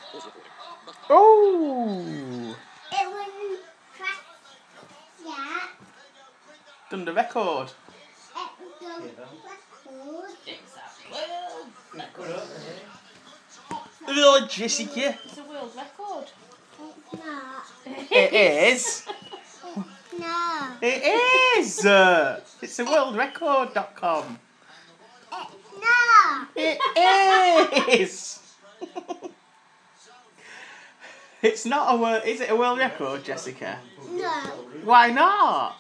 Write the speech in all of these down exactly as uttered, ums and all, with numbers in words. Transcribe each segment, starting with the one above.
Oh! It wouldn't crack yet. Done the record. It was record. It's a world record. Hello, Jessica. It's a world record. It's not. It is. No. It is. Uh, it's a world record dot com. It's not. It is. It's not a world. Is it a world record, Jessica? No. Why not?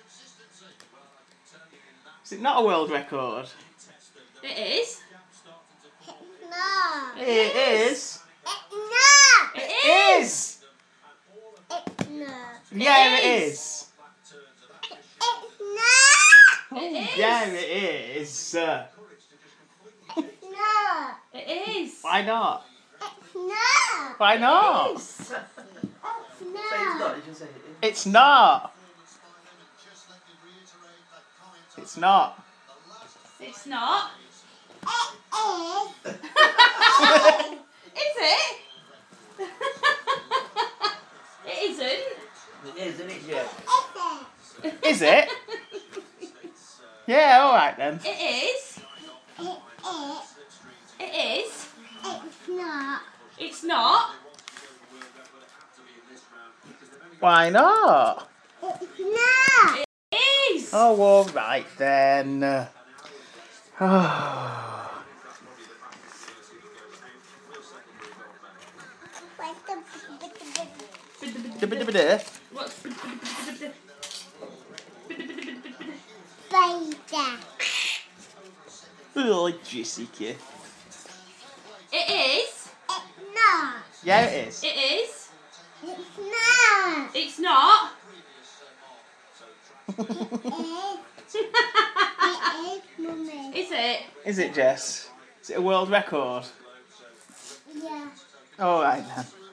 Is it not a world record? It is. It's not. It is. It's not. It is. It's not. Yeah, it is. is. It's not. It is. Yeah, it is. Uh, It's not. It is. Why not? It's not. Why not? It is. It's not. You can say it. It's not. It's not. It's not. It is. Is it? It isn't. It is, isn't it, Jeff? It is. Is it? Yeah, alright then. It is. It is. It is. It's not. It's not. Why not? It's not. It is. Oh, alright then. Oh. What's Spider. Oh, Jessica. It is. It's not. Yeah, it is. It is. It's not. It's not. It is. It is, Mummy. Is it? Is it, Jess? Is it a world record? Yeah. Alright then.